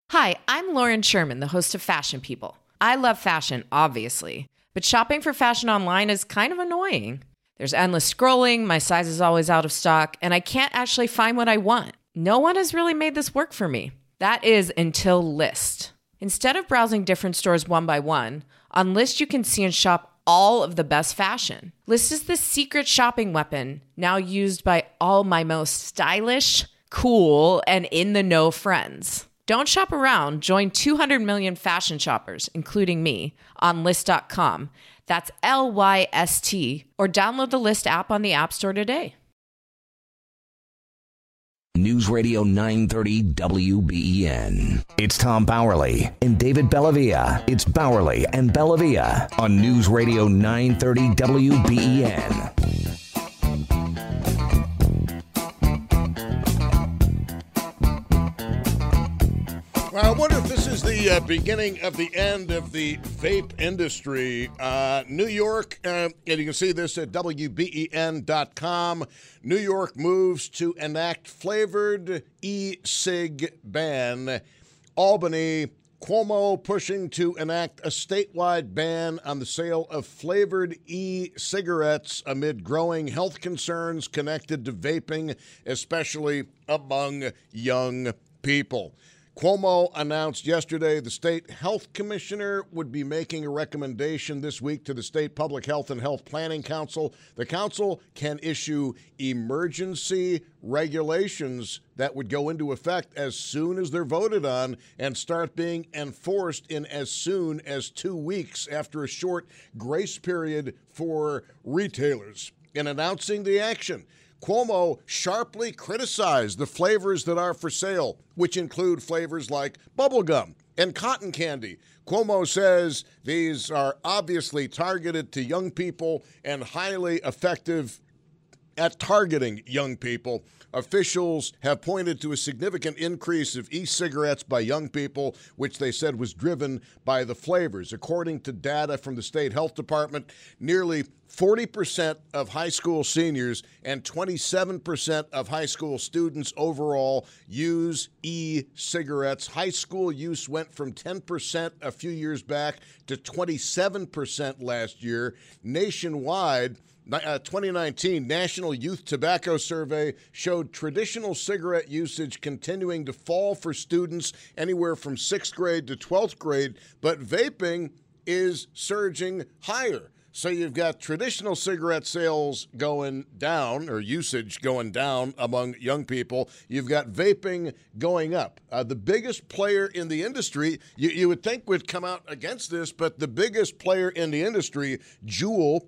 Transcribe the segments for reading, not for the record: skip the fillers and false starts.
Hi, I'm Lauren Sherman, the host of Fashion People. I love fashion, obviously, but shopping for fashion online is kind of annoying. There's endless scrolling, my size is always out of stock, and I can't actually find what I want. No one has really made this work for me. That is until Lyst. Instead of browsing different stores one by one, on Lyst you can see and shop all of the best fashion. Lyst is the secret shopping weapon, now used by all my most stylish, cool, and in-the-know friends. Don't shop around. Join 200 million fashion shoppers, including me, on Lyst.com. That's Lyst, or download the Lyst app on the App Store today. News Radio 930 WBEN. It's Tom Bowerly and David Bellavia. It's Bowerly and Bellavia on News Radio 930 WBEN. Well, I wonder if this is the beginning of the end of the vape industry. New York, and you can see this at WBEN.com. New York moves to enact flavored e-cig ban. Albany, Cuomo pushing to enact a statewide ban on the sale of flavored e-cigarettes amid growing health concerns connected to vaping, especially among young people. Cuomo announced yesterday the state health commissioner would be making a recommendation this week to the state Public Health and Health Planning Council. The council can issue emergency regulations that would go into effect as soon as they're voted on and start being enforced in as soon as 2 weeks after a short grace period for retailers. In announcing the action, Cuomo sharply criticized the flavors that are for sale, which include flavors like bubblegum and cotton candy. Cuomo says these are obviously targeted to young people and highly effective at targeting young people. Officials have pointed to a significant increase of e-cigarettes by young people, which they said was driven by the flavors. According to data from the state health department, nearly 40% of high school seniors and 27% of high school students overall use e-cigarettes. High school use went from 10% a few years back to 27% last year. Nationwide, 2019 National Youth Tobacco Survey showed traditional cigarette usage continuing to fall for students anywhere from 6th grade to 12th grade, but vaping is surging higher. So you've got traditional cigarette sales going down, or usage going down among young people. You've got vaping going up. The biggest player in the industry, you would think would come out against this, but the biggest player in the industry, Juul,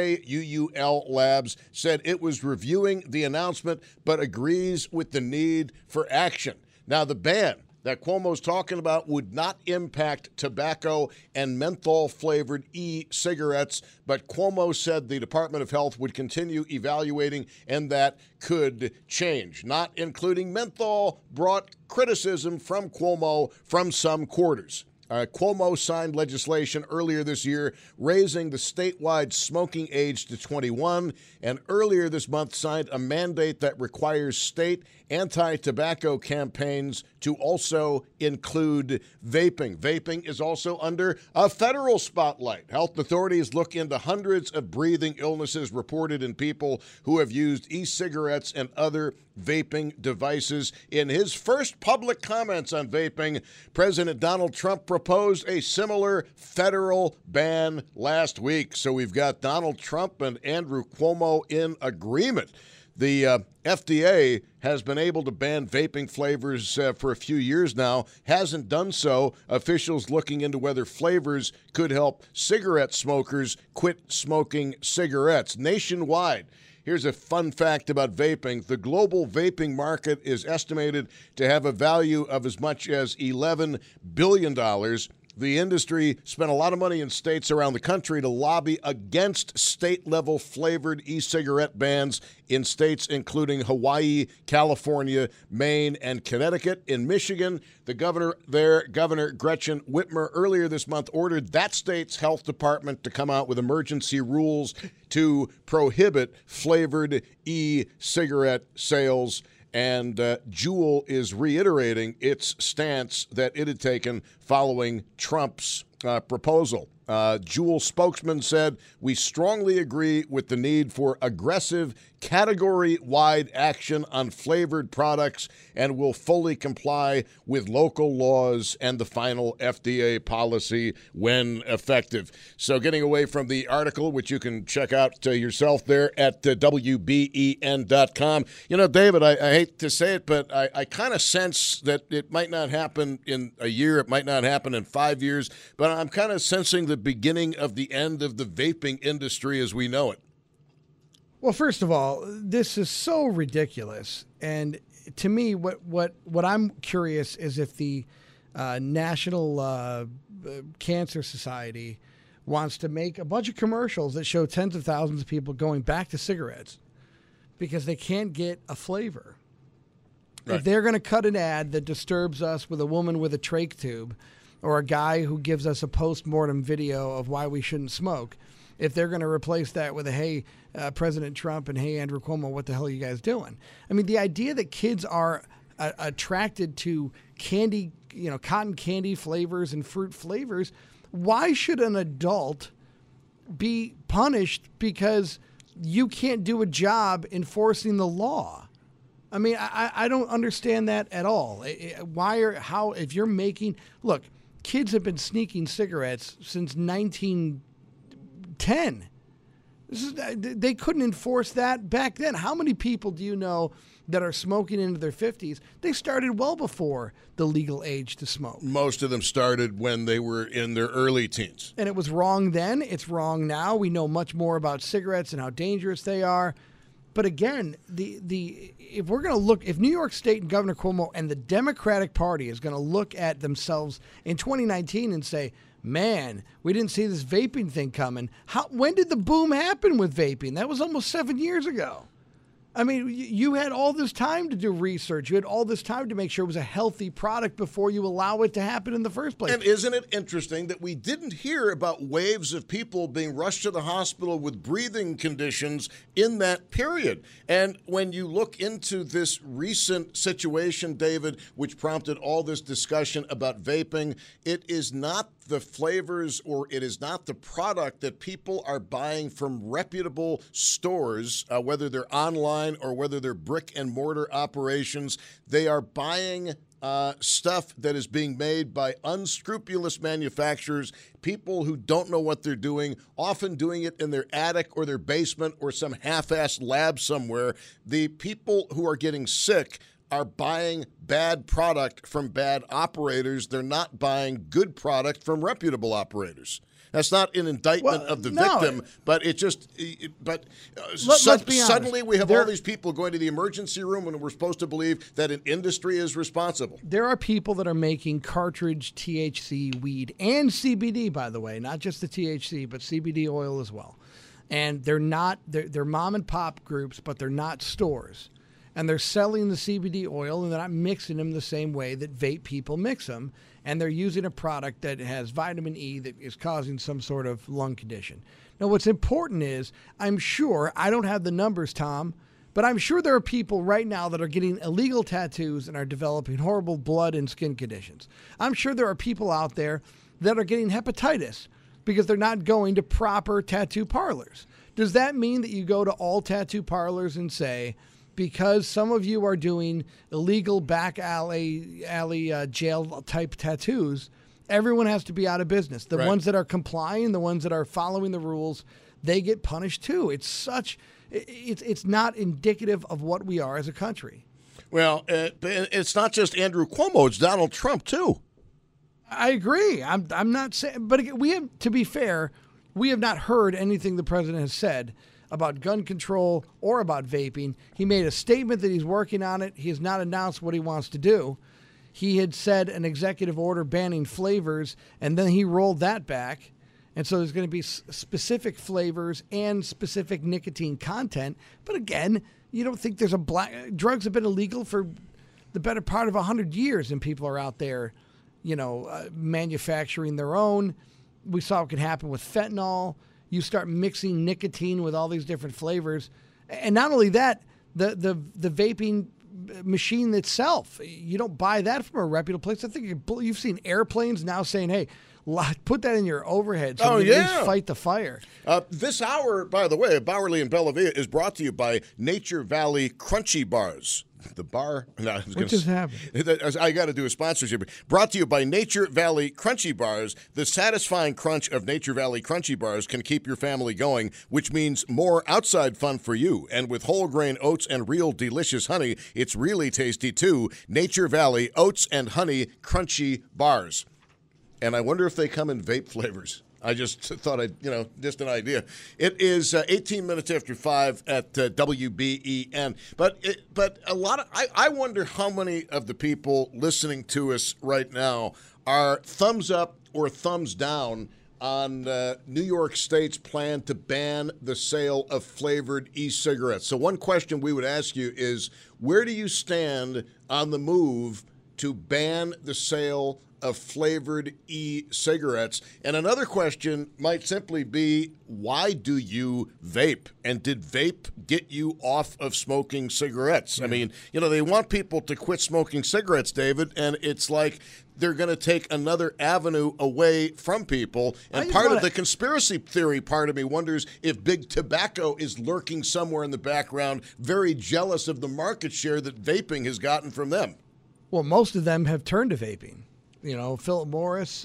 Juul Labs, said it was reviewing the announcement but agrees with the need for action. Now, the ban that Cuomo's talking about would not impact tobacco and menthol-flavored e-cigarettes, but Cuomo said the Department of Health would continue evaluating and that could change. Not including menthol brought criticism from Cuomo from some quarters. Cuomo signed legislation earlier this year raising the statewide smoking age to 21, and earlier this month signed a mandate that requires state anti-tobacco campaigns to also include vaping. Vaping is also under a federal spotlight. Health authorities look into hundreds of breathing illnesses reported in people who have used e-cigarettes and other vaping devices. In his first public comments on vaping, President Donald Trump proposed a similar federal ban last week. So we've got Donald Trump and Andrew Cuomo in agreement. The FDA has been able to ban vaping flavors for a few years now, hasn't done so. Officials looking into whether flavors could help cigarette smokers quit smoking cigarettes. Nationwide, here's a fun fact about vaping. The global vaping market is estimated to have a value of as much as $11 billion. The industry spent a lot of money in states around the country to lobby against state-level flavored e-cigarette bans in states including Hawaii, California, Maine, and Connecticut. In Michigan, the governor there, Governor Gretchen Whitmer, earlier this month ordered that state's health department to come out with emergency rules to prohibit flavored e-cigarette sales. and Juul is reiterating its stance that it had taken following Trump's proposal. Juul spokesman said, "We strongly agree with the need for aggressive, category-wide action on flavored products and will fully comply with local laws and the final FDA policy when effective." So getting away from the article, which you can check out yourself there at WBEN.com. You know, David, I hate to say it, but I kind of sense that it might not happen in a year. It might not happen in 5 years, but I'm kind of sensing the beginning of the end of the vaping industry as we know it. Well, first of all, this is so ridiculous. And to me, what I'm curious is if the National Cancer Society wants to make a bunch of commercials that show tens of thousands of people going back to cigarettes because they can't get a flavor. Right. If they're going to cut an ad that disturbs us with a woman with a trach tube or a guy who gives us a post-mortem video of why we shouldn't smoke, if they're going to replace that with a, hey, President Trump and hey, Andrew Cuomo, what the hell are you guys doing? I mean, the idea that kids are attracted to candy, cotton candy flavors and fruit flavors, why should an adult be punished because you can't do a job enforcing the law? I mean, I don't understand that at all. If you're making, look, kids have been sneaking cigarettes since 1910. They couldn't enforce that back then. How many people do you know that are smoking into their 50s? They started well before the legal age to smoke. Most of them started when they were in their early teens. And it was wrong then. It's wrong now. We know much more about cigarettes and how dangerous they are. But again, if we're going to look, if New York State and Governor Cuomo and the Democratic Party is going to look at themselves in 2019 and say, man, we didn't see this vaping thing coming. When did the boom happen with vaping? That was almost 7 years ago. I mean, you had all this time to do research. You had all this time to make sure it was a healthy product before you allow it to happen in the first place. And isn't it interesting that we didn't hear about waves of people being rushed to the hospital with breathing conditions in that period? And when you look into this recent situation, David, which prompted all this discussion about vaping, it is not the flavors or it is not the product that people are buying from reputable stores, whether they're online or whether they're brick and mortar operations. They are buying stuff that is being made by unscrupulous manufacturers, people who don't know what they're doing, often doing it in their attic or their basement or some half-assed lab somewhere. The people who are getting sick are buying bad product from bad operators. They're not buying good product from reputable operators. That's not an indictment of the victim, but it just, suddenly we have all these people going to the emergency room when we're supposed to believe that an industry is responsible. There are people that are making cartridge THC weed and CBD, by the way, not just the THC, but CBD oil as well. And they're mom and pop groups, but they're not stores. And they're selling the CBD oil, and they're not mixing them the same way that vape people mix them. And they're using a product that has vitamin E that is causing some sort of lung condition. Now, what's important is, I'm sure, I don't have the numbers, Tom, but I'm sure there are people right now that are getting illegal tattoos and are developing horrible blood and skin conditions. I'm sure there are people out there that are getting hepatitis because they're not going to proper tattoo parlors. Does that mean that you go to all tattoo parlors and say, because some of you are doing illegal back alley jail type tattoos, everyone has to be out of business? The ones that are complying, the ones that are following the rules, they get punished too. It's not indicative of what we are as a country. Well, it's not just Andrew Cuomo; it's Donald Trump too. I agree. I'm not saying, but again, to be fair, we have not heard anything the president has said about gun control or about vaping. He made a statement that he's working on it. He has not announced what he wants to do. He had said an executive order banning flavors, and then he rolled that back. And so there's going to be specific flavors and specific nicotine content. But again, you don't think there's drugs have been illegal for the better part of 100 years, and people are out there, manufacturing their own. We saw what could happen with fentanyl. You start mixing nicotine with all these different flavors. And not only that, the vaping machine itself. You don't buy that from a reputable place. I think you've seen airplanes now saying, hey, put that in your overhead so you can fight the fire. This hour, by the way, Bowerly and Bellavia is brought to you by Nature Valley Crunchy Bars. The bar. No, what just happened? I got to do a sponsorship. Brought to you by Nature Valley Crunchy Bars. The satisfying crunch of Nature Valley Crunchy Bars can keep your family going, which means more outside fun for you. And with whole grain oats and real delicious honey, it's really tasty too. Nature Valley Oats and Honey Crunchy Bars. And I wonder if they come in vape flavors. I just thought just an idea. It is 18 minutes after 5 at WBEN. But a lot of I wonder how many of the people listening to us right now are thumbs up or thumbs down on New York State's plan to ban the sale of flavored e-cigarettes. So one question we would ask you is, where do you stand on the move to ban the sale of flavored e-cigarettes? And another question might simply be, why do you vape? And did vape get you off of smoking cigarettes? I mean, they want people to quit smoking cigarettes, David, and it's like they're going to take another avenue away from people. And part of the conspiracy theory part of me wonders if Big Tobacco is lurking somewhere in the background, very jealous of the market share that vaping has gotten from them. Well, most of them have turned to vaping. Philip Morris,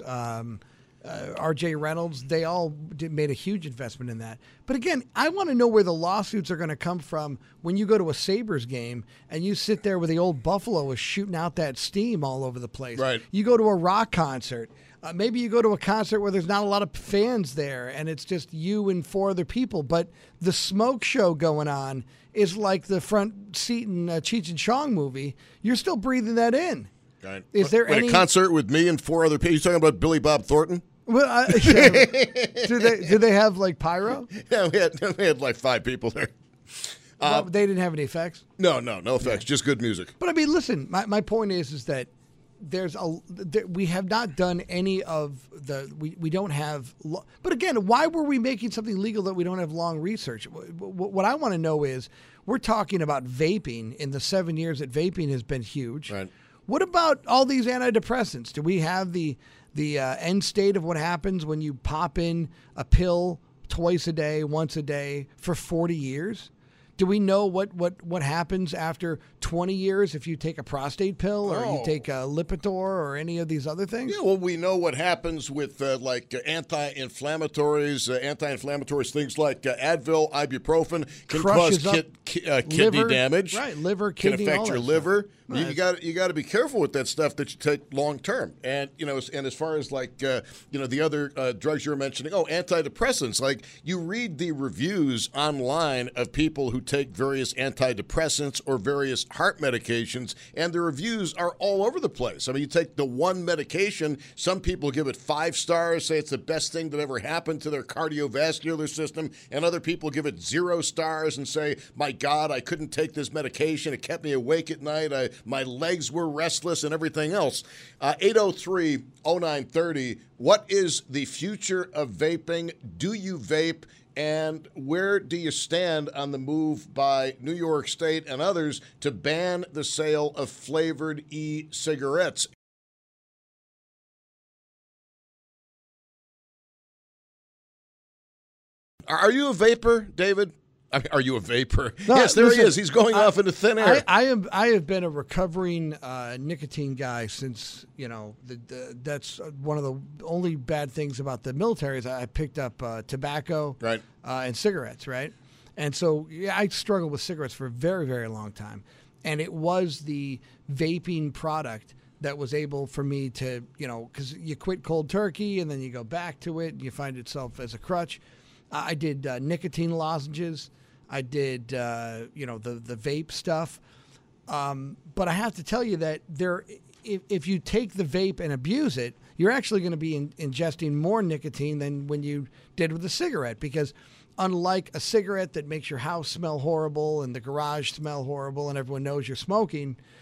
R.J. Reynolds, they all made a huge investment in that. But again, I want to know where the lawsuits are going to come from when you go to a Sabres game and you sit there where the old Buffalo is shooting out that steam all over the place. Right. You go to a rock concert. Maybe you go to a concert where there's not a lot of fans there and it's just you and 4 other people. But the smoke show going on is like the front seat in a Cheech and Chong movie. You're still breathing that in. Right. Is there any a concert with me and 4 other people? You talking about Billy Bob Thornton? Well, do they have like pyro? Yeah, we had like 5 people there. Well, they didn't have any effects. No effects, just good music. But I mean, listen, my point is that we have not done any of we don't have. But again, why were we making something legal that we don't have long research? What I want to know is, we're talking about vaping in the 7 years that vaping has been huge. Right. What about all these antidepressants? Do we have the end state of what happens when you pop in a pill twice a day, once a day for 40 years? Do we know what happens after 20 years if you take a prostate pill or you take a Lipitor or any of these other things? Yeah, well, we know what happens with anti-inflammatories, things like Advil, ibuprofen can cause kidney damage. Right, liver, kidney, can affect your liver. Right. You got to be careful with that stuff that you take long term. And and as far as the other drugs you're mentioning, antidepressants. Like, you read the reviews online of people who take various antidepressants or various heart medications, and the reviews are all over the place. I mean, you take the one medication, some people give it 5 stars, say it's the best thing that ever happened to their cardiovascular system, and other people give it 0 stars and say, my God, I couldn't take this medication. It kept me awake at night. My legs were restless and everything else. 803-0930, what is the future of vaping? Do you vape? And where do you stand on the move by New York State and others to ban the sale of flavored e-cigarettes? Are you a vapor, David? Are you a vapor? No, yes, there he is. He's going off into thin air. I have been a recovering nicotine guy since, that's one of the only bad things about the military is I picked up tobacco right. And cigarettes, right? And so I struggled with cigarettes for a very, very long time. And it was the vaping product that was able for me to, because you quit cold turkey and then you go back to it and you find itself as a crutch. I did nicotine lozenges. I did, the vape stuff. But I have to tell you that if you take the vape and abuse it, you're actually going to be ingesting more nicotine than when you did with a cigarette. Because unlike a cigarette that makes your house smell horrible and the garage smell horrible and everyone knows you're smoking,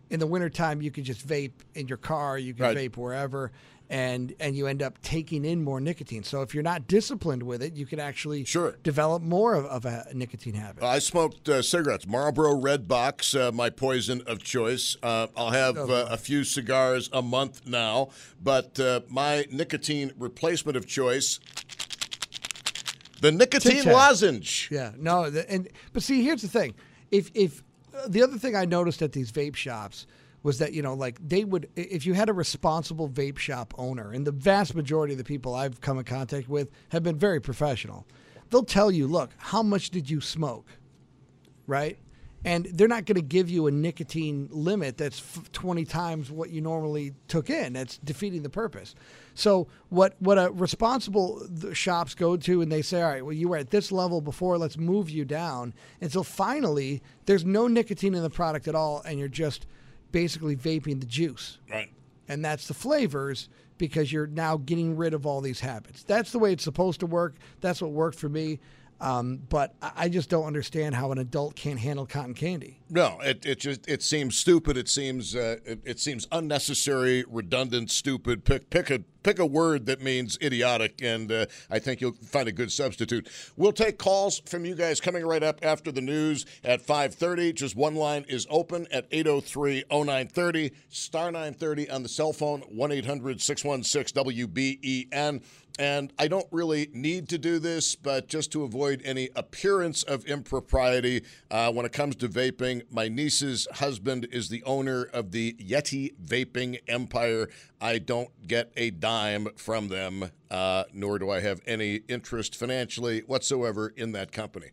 in the wintertime, you could just vape in your car, you can vape wherever, and you end up taking in more nicotine. So if you're not disciplined with it, you could actually develop more of a nicotine habit. I smoked cigarettes, Marlboro Red Box, my poison of choice. I'll have a few cigars a month now, but my nicotine replacement of choice, the nicotine lozenge. Yeah, no, but see, here's the thing. If the other thing I noticed at these vape shops was that, they would, if you had a responsible vape shop owner, and the vast majority of the people I've come in contact with have been very professional, they'll tell you, look, how much did you smoke, right? And they're not going to give you a nicotine limit that's 20 times what you normally took in. That's defeating the purpose. So what a responsible shops go to, and they say, all right, well, you were at this level before, let's move you down until finally there's no nicotine in the product at all, and you're just basically vaping the juice. Right. And that's the flavors, because you're now getting rid of all these habits. That's the way it's supposed to work. That's what worked for me. But I just don't understand how an adult can't handle cotton candy. No, it seems stupid. It seems unnecessary, redundant, stupid. Pick a word that means idiotic, and I think you'll find a good substitute. We'll take calls from you guys coming right up after the news at 5:30. Just one line is open at 803-0930, star 930 on the cell phone, 1-800-616-WBEN. And I don't really need to do this, but just to avoid any appearance of impropriety, when it comes to vaping, my niece's husband is the owner of the Yeti Vaping Empire. I don't get a dime from them, nor do I have any interest financially whatsoever in that company.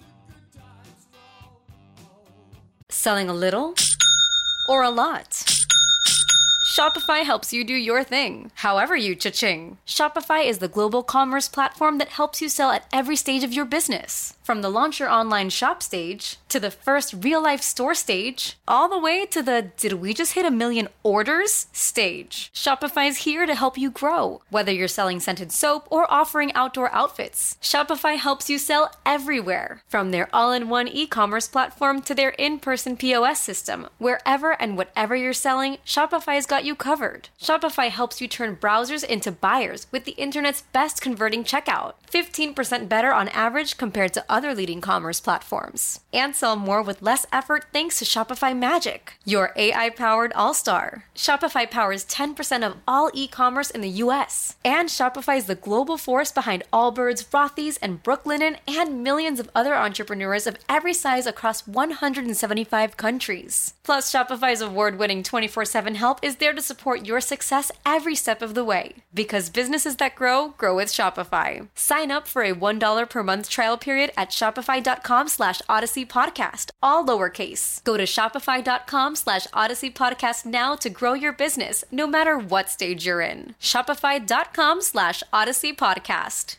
Selling a little or a lot? Shopify helps you do your thing, however you cha-ching. Shopify is the global commerce platform that helps you sell at every stage of your business. From the launch your online shop stage, to the first real-life store stage, all the way to the did we just hit 1 million orders stage. Shopify's here to help you grow. Whether you're selling scented soap or offering outdoor outfits, Shopify helps you sell everywhere. From their all-in-one e-commerce platform to their in-person POS system, wherever and whatever you're selling, Shopify's got you covered. Shopify helps you turn browsers into buyers with the internet's best converting checkout. 15% better on average compared to other leading commerce platforms. And sell more with less effort thanks to Shopify Magic, your AI-powered all-star. Shopify powers 10% of all e-commerce in the US. And Shopify is the global force behind Allbirds, Rothy's, and Brooklinen, and millions of other entrepreneurs of every size across 175 countries. Plus, Shopify's award-winning 24/7 help is there to support your success every step of the way. Because businesses that grow with Shopify. Sign up for a $1 per month trial period at shopify.com/Odyssey Podcast, all lowercase. Go to shopify.com/Odyssey Podcast now to grow your business, no matter what stage you're in. Shopify.com/Odyssey Podcast.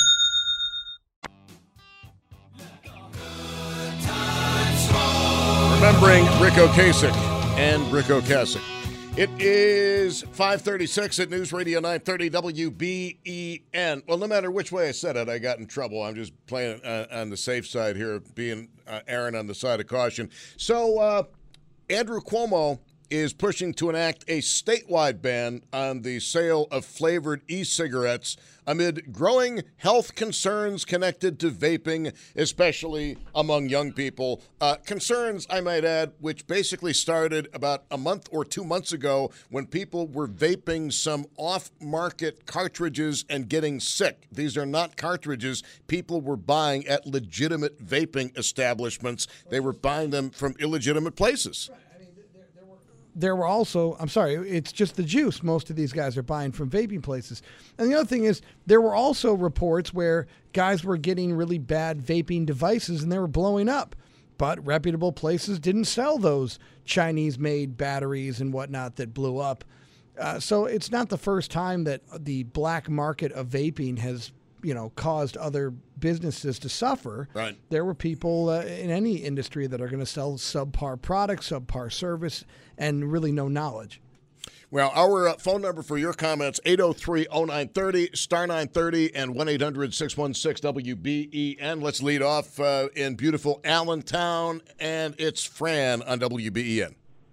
Remembering Rick Ocasek and Rick Ocasek. It is 5:36 at News Radio 930 WBEN. Well, no matter which way I said it, I got in trouble. I'm just playing on the safe side here, being Aaron on the side of caution. So Andrew Cuomo is pushing to enact a statewide ban on the sale of flavored e-cigarettes amid growing health concerns connected to vaping, especially among young people. Concerns, I might add, which basically started about a month or 2 months ago when people were vaping some off-market cartridges and getting sick. These are not cartridges people were buying at legitimate vaping establishments. They were buying them from illegitimate places. There were also, I'm sorry, it's just the juice most of these guys are buying from vaping places. And the other thing is, there were also reports where guys were getting really bad vaping devices and they were blowing up. But reputable places didn't sell those Chinese-made batteries and whatnot that blew up. So it's not the first time that the black market of vaping has caused other businesses to suffer. Right. There were people in any industry that are going to sell subpar products, subpar service, and really no knowledge. Well, our phone number for your comments, 803-0930, star 930, and 1-800-616-WBEN. Let's lead off in beautiful Allentown, and it's Fran on WBEN.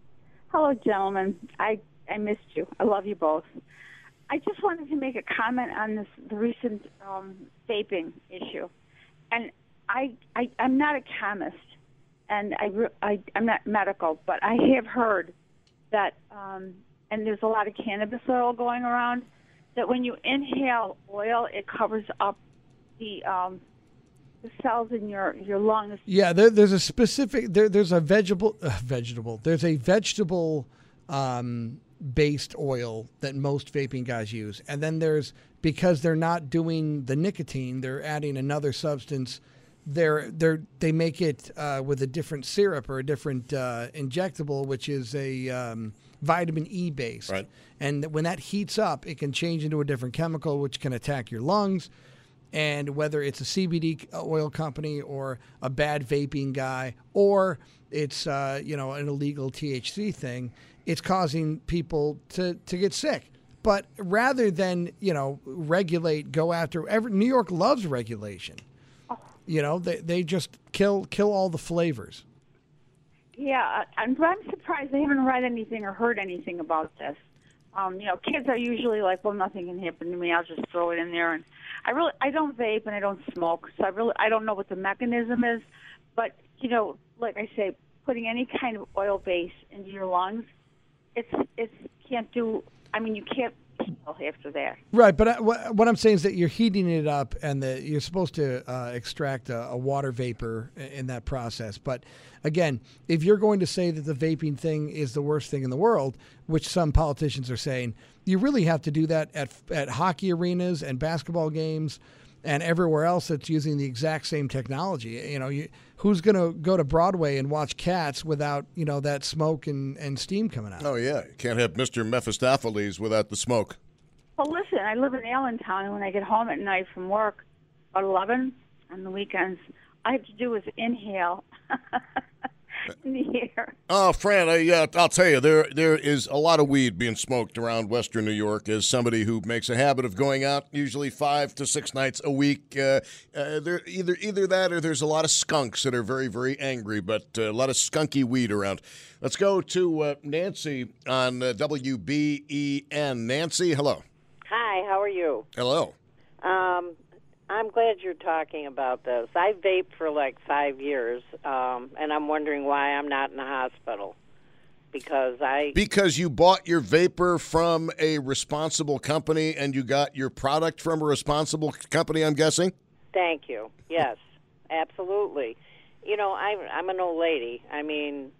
Hello, gentlemen. I missed you. I love you both. I just wanted to make a comment on the recent vaping issue. And I'm not a chemist, and I'm not medical, but I have heard that, and there's a lot of cannabis oil going around, that when you inhale oil, it covers up the cells in your lungs. Yeah, there's a specific there's a vegetable based oil that most vaping guys use, and then because they're not doing the nicotine, they're adding another substance. They make it with a different syrup or a different injectable, which is a vitamin E base. Right. And when that heats up, it can change into a different chemical, which can attack your lungs. And whether it's a CBD oil company or a bad vaping guy, or it's an illegal THC thing, it's causing people to get sick. But rather than regulate, go after New York loves regulation. They just kill all the flavors. Yeah, I'm surprised they haven't read anything or heard anything about this. Kids are usually like, well, nothing can happen to me. I'll just throw it in there. And I don't vape and I don't smoke, so I don't know what the mechanism is. But like I say, putting any kind of oil base into your lungs, it can't do. I mean, you can't heal after that. Right, but what I'm saying is that you're heating it up, and that you're supposed to extract a water vapor in that process. But again, if you're going to say that the vaping thing is the worst thing in the world, which some politicians are saying, you really have to do that at hockey arenas and basketball games and everywhere else that's using the exact same technology. Who's going to go to Broadway and watch Cats without that smoke and steam coming out? Oh yeah, you can't have Mr. Mephistopheles without the smoke. Well, listen, I live in Allentown, and when I get home at night from work, about 11 on the weekends, all I have to do is inhale in the air. Oh, Fran, I'll tell you, there is a lot of weed being smoked around Western New York. As somebody who makes a habit of going out usually 5 to 6 nights a week, there either that or there's a lot of skunks that are very, very angry, but a lot of skunky weed around. Let's go to Nancy on WBEN. Nancy, hello. Hi, how are you? Hello. I'm glad you're talking about this. I vaped for like 5 years, and I'm wondering why I'm not in the hospital. Because you bought your vapor from a responsible company and you got your product from a responsible company, I'm guessing? Thank you. Yes, absolutely. I'm an old lady. I mean,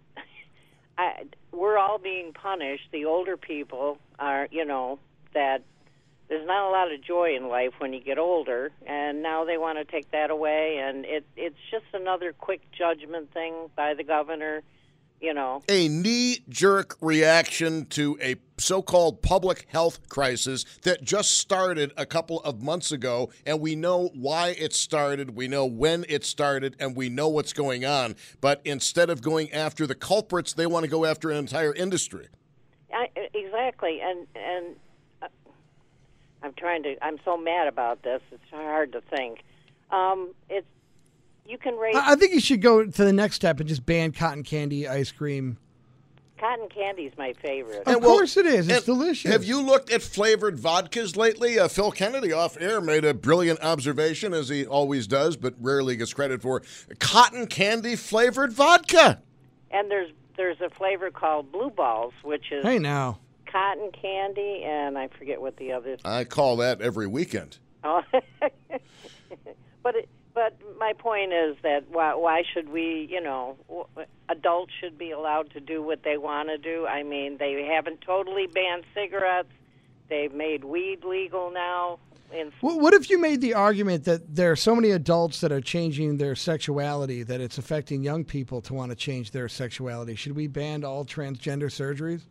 we're all being punished. The older people are, that there's not a lot of joy in life when you get older, and now they want to take that away, and it's just another quick judgment thing by the governor, A knee-jerk reaction to a so-called public health crisis that just started a couple of months ago, and we know why it started, we know when it started, and we know what's going on. But instead of going after the culprits, they want to go after an entire industry. Exactly, and I'm so mad about this. It's hard to think. You can raise. I think you should go to the next step and just ban cotton candy ice cream. Cotton candy's my favorite. Of course it is. It's delicious. Have you looked at flavored vodkas lately? Phil Kennedy off air made a brilliant observation, as he always does, but rarely gets credit for. Cotton candy flavored vodka. And there's a flavor called Blue Balls, which is cotton candy, and I forget what the other. I call that every weekend. Oh, but my point is that why should we? Adults should be allowed to do what they want to do. I mean, they haven't totally banned cigarettes. They've made weed legal now. What if you made the argument that there are so many adults that are changing their sexuality that it's affecting young people to want to change their sexuality? Should we ban all transgender surgeries?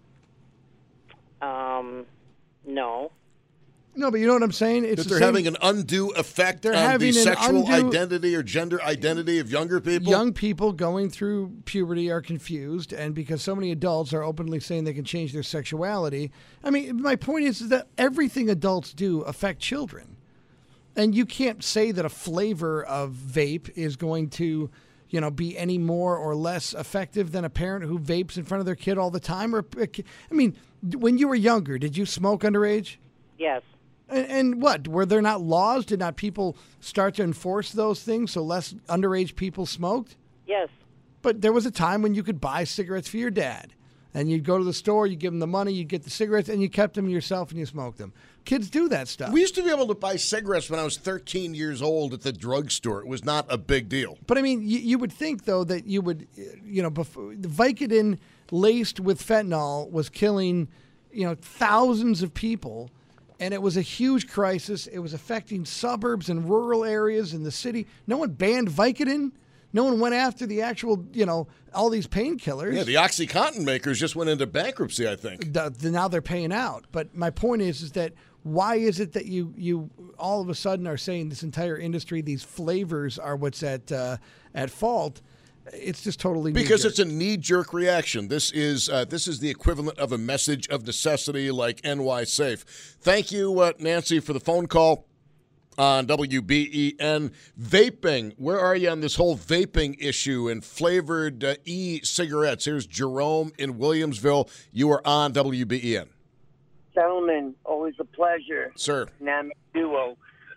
No. No, but you know what I'm saying? It's they're having an undue effect on the sexual identity or gender identity of younger people? Young people going through puberty are confused, and because so many adults are openly saying they can change their sexuality. I mean, my point is that everything adults do affects children. And you can't say that a flavor of vape is going to, be any more or less effective than a parent who vapes in front of their kid all the time? Or, I mean, when you were younger, did you smoke underage? Yes. And what? Were there not laws? Did not people start to enforce those things so less underage people smoked? Yes. But there was a time when you could buy cigarettes for your dad. And you'd go to the store, you give him the money, you get the cigarettes, and you kept them yourself and you smoked them. Kids do that stuff. We used to be able to buy cigarettes when I was 13 years old at the drugstore. It was not a big deal. But, I mean, you would think, though, that you would, before, the Vicodin laced with fentanyl was killing, thousands of people. And it was a huge crisis. It was affecting suburbs and rural areas in the city. No one banned Vicodin. No one went after the actual, all these painkillers. Yeah, the OxyContin makers just went into bankruptcy, I think. Now they're paying out. But my point is that why is it that you all of a sudden are saying this entire industry, these flavors are what's at fault? It's just totally because knee-jerk. It's a knee-jerk reaction. This is the equivalent of a message of necessity, like NY Safe. Thank you, Nancy, for the phone call on WBEN. Vaping, where are you on this whole vaping issue and flavored e-cigarettes? Here's Jerome in Williamsville. You are on WBEN. Gentlemen, always a pleasure. Sir. Dynamic duo.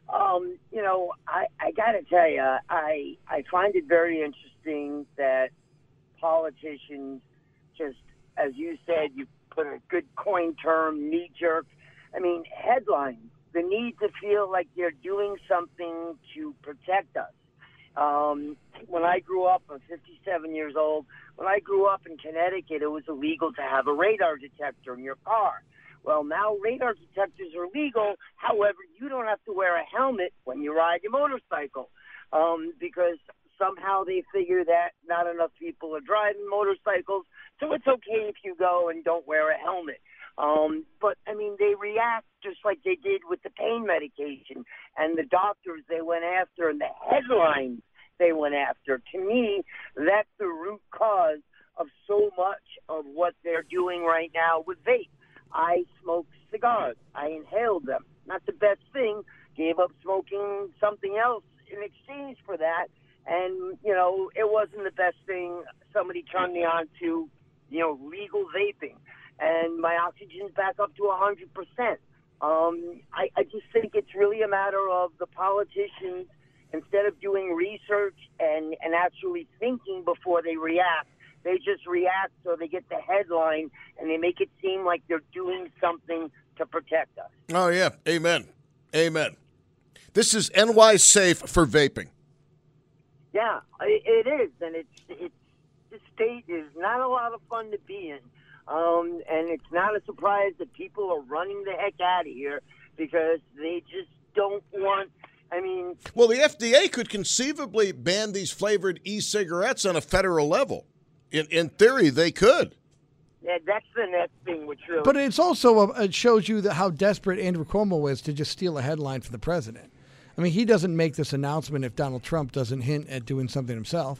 I got to tell you, I find it very interesting that politicians just, as you said, you put a good coin term, knee-jerk. I mean, headlines. The need to feel like they're doing something to protect us. When I grew up, I'm 57 years old. When I grew up in Connecticut, it was illegal to have a radar detector in your car. Well, now radar detectors are legal. However, you don't have to wear a helmet when you ride your motorcycle because somehow they figure that not enough people are driving motorcycles, so it's okay if you go and don't wear a helmet. But, I mean, they react just like they did with the pain medication and the doctors they went after and the headlines they went after. To me, that's the root cause of so much of what they're doing right now with vape. I smoked cigars. I inhaled them. Not the best thing. Gave up smoking something else in exchange for that. And, it wasn't the best thing. Somebody turned me on to, legal vaping. And my oxygen's back up to 100%. I just think it's really a matter of the politicians, instead of doing research and actually thinking before they react, they just react so they get the headline and they make it seem like they're doing something to protect us. Oh, yeah. Amen. Amen. This is NY Safe for vaping. Yeah, it is. And this state is not a lot of fun to be in. And it's not a surprise that people are running the heck out of here because they just don't want, Well, the FDA could conceivably ban these flavored e-cigarettes on a federal level. In theory, they could. Yeah, that's the next thing, which really... But it's also, it shows you how desperate Andrew Cuomo is to just steal a headline from the president. I mean, he doesn't make this announcement if Donald Trump doesn't hint at doing something himself.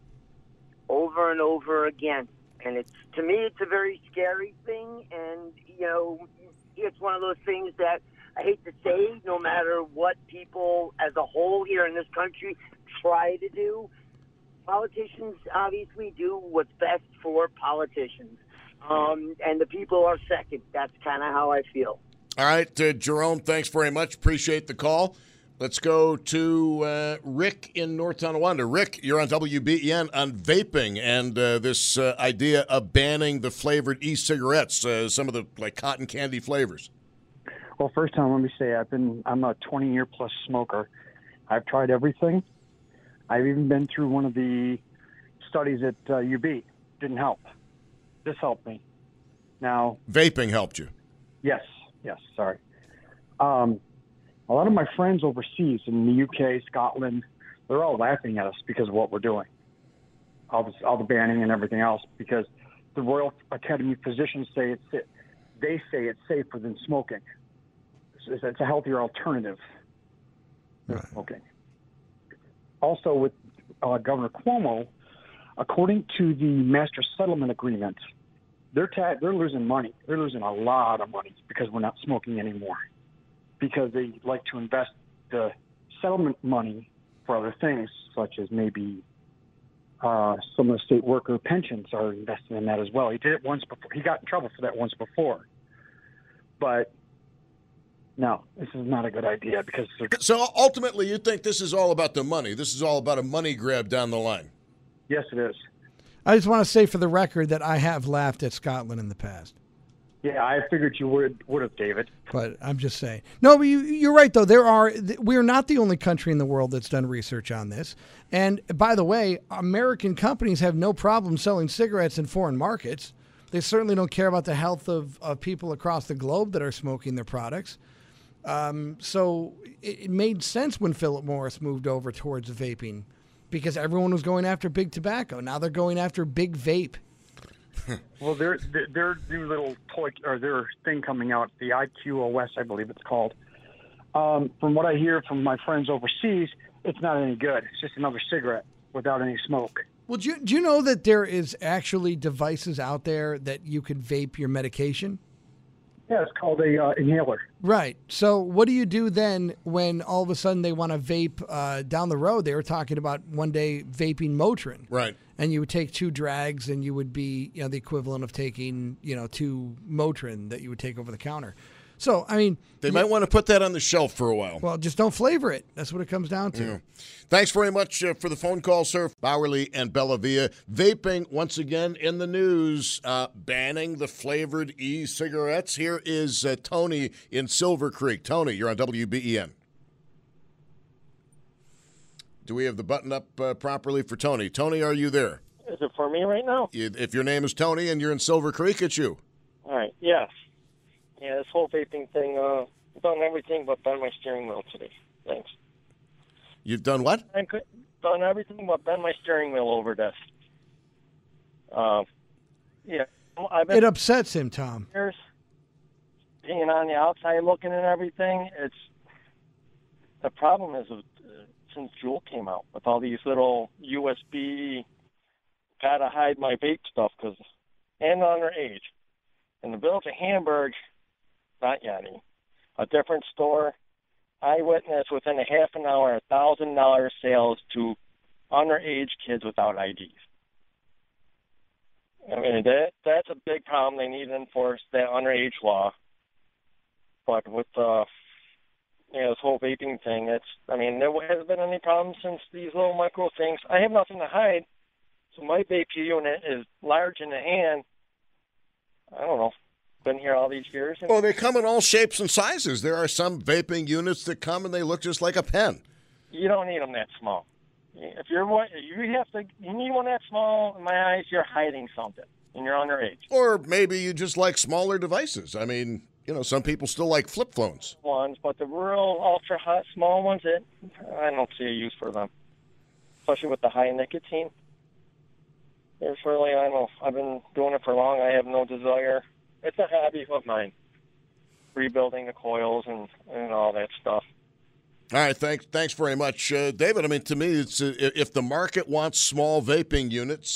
Over and over again. And to me, it's a very scary thing. And, it's one of those things that I hate to say, no matter what people as a whole here in this country try to do, politicians obviously do what's best for politicians. And the people are second. That's kind of how I feel. All right, Jerome, thanks very much. Appreciate the call. Let's go to Rick in North Tonawanda. Rick, you're on WBEN on vaping and this idea of banning the flavored e-cigarettes, some of the cotton candy flavors. Well, first time, let me say I'm a 20-year-plus smoker. I've tried everything. I've even been through one of the studies at UB. Didn't help. This helped me. Now, vaping helped you? Yes, sorry. A lot of my friends overseas in the UK, Scotland, they're all laughing at us because of what we're doing. All the banning and everything else, because the Royal Academy of Physicians say it's safer than smoking. It's a healthier alternative than smoking. Also, with Governor Cuomo, according to the Master Settlement Agreement, they're losing money. They're losing a lot of money because we're not smoking anymore. Because they like to invest the settlement money for other things, such as maybe Some of the state worker pensions are invested in that as well. He did it once before. He got in trouble for that once before. But no, this is not a good idea because. So ultimately, you think this is all about the money? This is all about a money grab down the line? Yes, it is. I just want to say for the record that I have laughed at Scotland in the past. Yeah, I figured you would have, David. But I'm just saying. No, but you're right, though. We're not the only country in the world that's done research on this. And by the way, American companies have no problem selling cigarettes in foreign markets. They certainly don't care about the health of people across the globe that are smoking their products. So it made sense when Philip Morris moved over towards vaping because everyone was going after big tobacco. Now they're going after big vape. Well, their new little toy or their thing coming out, the IQOS, I believe it's called. From what I hear from my friends overseas, it's not any good. It's just another cigarette without any smoke. Well, do you know that there is actually devices out there that you could vape your medication? Yeah, it's called a inhaler. Right. So what do you do then when all of a sudden they want to vape down the road? They were talking about one day vaping Motrin. Right. And you would take 2 drags and you would be, the equivalent of taking, 2 Motrin that you would take over the counter. So, I mean. They might want to put that on the shelf for a while. Well, just don't flavor it. That's what it comes down to. Yeah. Thanks very much for the phone call, sir. Bowerly and Bellavia. Vaping, once again, in the news, banning the flavored e-cigarettes. Here is Tony in Silver Creek. Tony, you're on WBEN. Do we have the button up properly for Tony? Tony, are you there? Is it for me right now? If your name is Tony and you're in Silver Creek, it's you. All right, yes. Yeah, this whole vaping thing, I've done everything but bend my steering wheel today. Thanks. You've done what? I've done everything but bend my steering wheel over this. Yeah. It upsets him, Tom. Years being on the outside looking at everything, the problem is since Juul came out with all these little USB, gotta hide my vape stuff and underage. In the Village of Hamburg, not Yanni, a different store, I witnessed within a half an hour $1,000 sales to underage kids without IDs. I mean, that's a big problem. They need to enforce that underage law. But with this whole vaping thing, there hasn't been any problem since these little micro things. I have nothing to hide, so my vape unit is large in the hand. I don't know. Been here all these years. Well, they come in all shapes and sizes. There are some vaping units that come and they look just like a pen. You don't need them that small. If you need one that small, in my eyes, you're hiding something, and you're underage. Or maybe you just like smaller devices. I mean, some people still like flip phones. But the real ultra hot small ones, I don't see a use for them, especially with the high nicotine. There's really, I don't know. I've been doing it for long. I have no desire. It's a hobby of mine, rebuilding the coils and all that stuff. All right, thanks very much, David. I mean, to me, it's if the market wants small vaping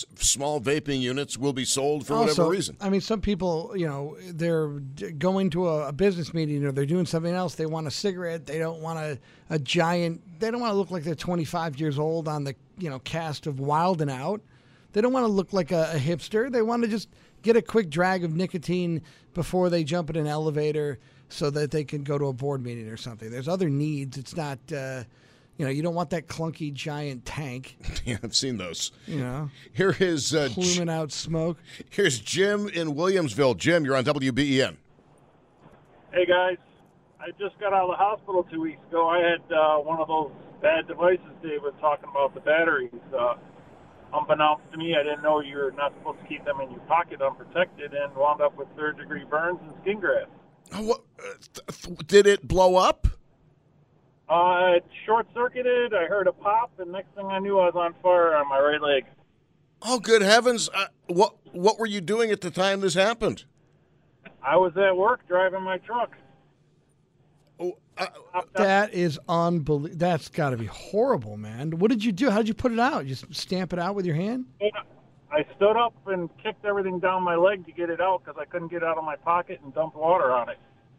units will be sold for whatever reason. I mean, some people, they're going to a business meeting or they're doing something else. They want a cigarette. They don't want a giant. They don't want to look like they're 25 years old on the cast of Wild and Out. They don't want to look like a hipster. They want to just get a quick drag of nicotine before they jump in an elevator so that they can go to a board meeting or something. There's other needs. It's not, you don't want that clunky giant tank. Yeah, I've seen those. Here is pluming out smoke. Here's Jim in Williamsville. Jim, you're on WBEN. Hey, guys. I just got out of the hospital 2 weeks ago. I had one of those bad devices Dave was talking about, the batteries. Unbeknownst to me, I didn't know you're not supposed to keep them in your pocket unprotected and wound up with third-degree burns and skin grafts. Did it blow up? It short-circuited. I heard a pop, and next thing I knew, I was on fire on my right leg. Oh, good heavens. What were you doing at the time this happened? I was at work driving my truck. That is unbelievable. That's got to be horrible, man. What did you do? How did you put it out? Just stamp it out with your hand? I stood up and kicked everything down my leg to get it out because I couldn't get it out of my pocket and dumped water on it.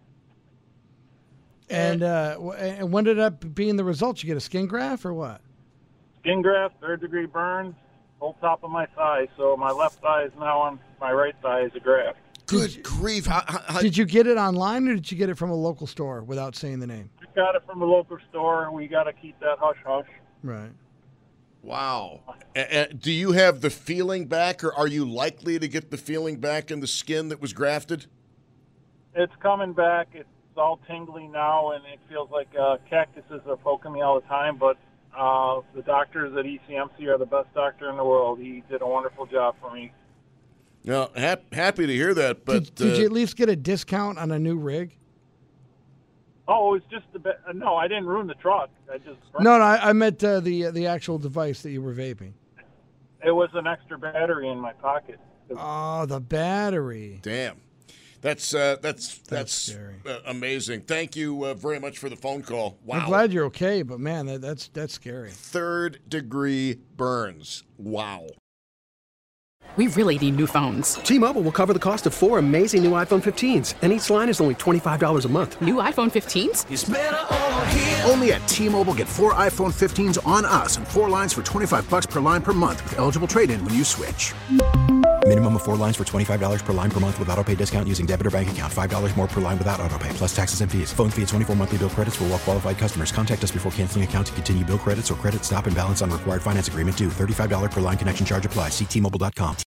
And what ended up being the result? You get a skin graft or what? Skin graft, third-degree burns. whole top of my thigh. So my left thigh is now on my right thigh as a graft. Good grief. How, Did you get it online or did you get it from a local store without saying the name? We got it from a local store, and we got to keep that hush-hush. Right. Wow. Do you have the feeling back, or are you likely to get the feeling back in the skin that was grafted? It's coming back. It's all tingly now, and it feels like cactuses are poking me all the time, but the doctors at ECMC are the best doctor in the world. He did a wonderful job for me. No, happy to hear that. But did you at least get a discount on a new rig? Oh, it was just no, I didn't ruin the truck. No, I meant the actual device that you were vaping. It was an extra battery in my pocket. Oh, the battery. Damn. That's scary. Amazing. Thank you very much for the phone call. Wow. I'm glad you're okay, but man, that's scary. 3rd-degree burns. Wow. We really need new phones. T-Mobile will cover the cost of 4 amazing new iPhone 15s, and each line is only $25 a month. New iPhone 15s? It's better over here. Only at T-Mobile, get 4 iPhone 15s on us and 4 lines for $25 per line per month with eligible trade-in when you switch. Minimum of 4 lines for $25 per line per month with autopay discount using debit or bank account. $5 more per line without autopay, plus taxes and fees. Phone fee at 24 monthly bill credits for well-qualified customers. Contact us before canceling account to continue bill credits or credit stop and balance on required finance agreement due. $35 per line connection charge applies. See T-Mobile.com.